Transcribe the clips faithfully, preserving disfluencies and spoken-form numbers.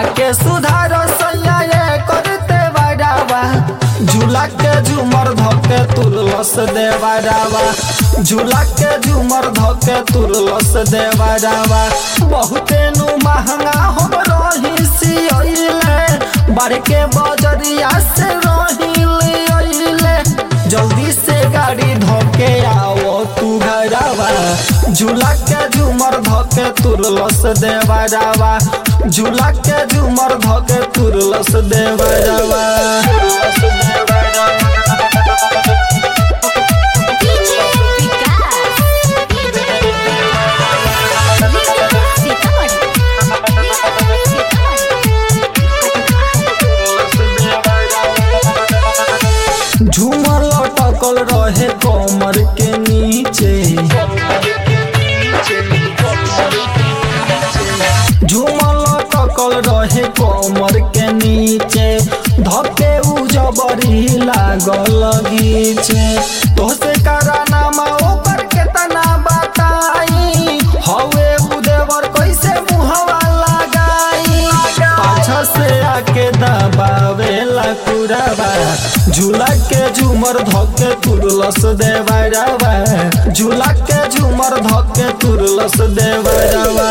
आके सुधार सैया ये करते बड़ावा झूला के झूमर धोके तुरलस देवरावा झूला के झूमर धोके तुरलस देवरावा बहुते नु महंगा हम रही सियले बार के बजरिया से रही जल्दी से गाड़ी धोके आओ तू घरवा झूला के झूमर धोके तुरलस देवरावा झूला के झूमर धोके तुरलस देवरावा झूमर लटकल रहे कमर के नीचे झूमर लटकल रहे कमर के नीचे धके उ जबरी लागल गीचे तोसे कराना मा ओकर केतना बताई हवे उ देवर कैसे मुहवा लगाई पाछा से आके दबावेला कुरावा झूला के झूमर धोके तुरलस देवरावा झूला के झूमर धोके तुरलस देवरावा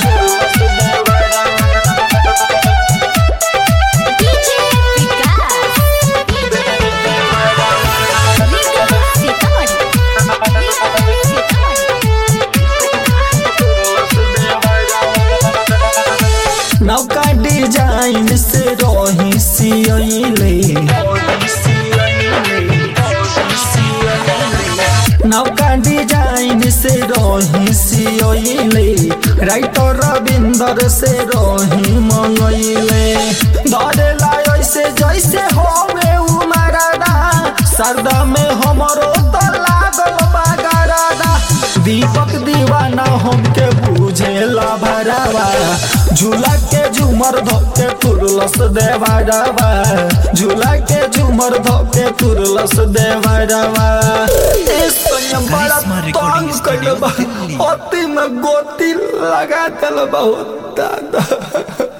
नौका डिजाइन से रही सियले नौका डिजाइन से रही सियले राइटर रविंदर से रही मंगैले धरेला ऐसे जैसे हमें उमरादा सरदा में हमरो तो लागल बगरादा दीपक दीवाना हमके बुझेला भरावा झूला के झूमर धोके तुरलस देवरावा झूला के झूमर धोके तुरलस देवरावा बड़ा तंग कइले बा अति में गोती लगा देल बहुत दादा।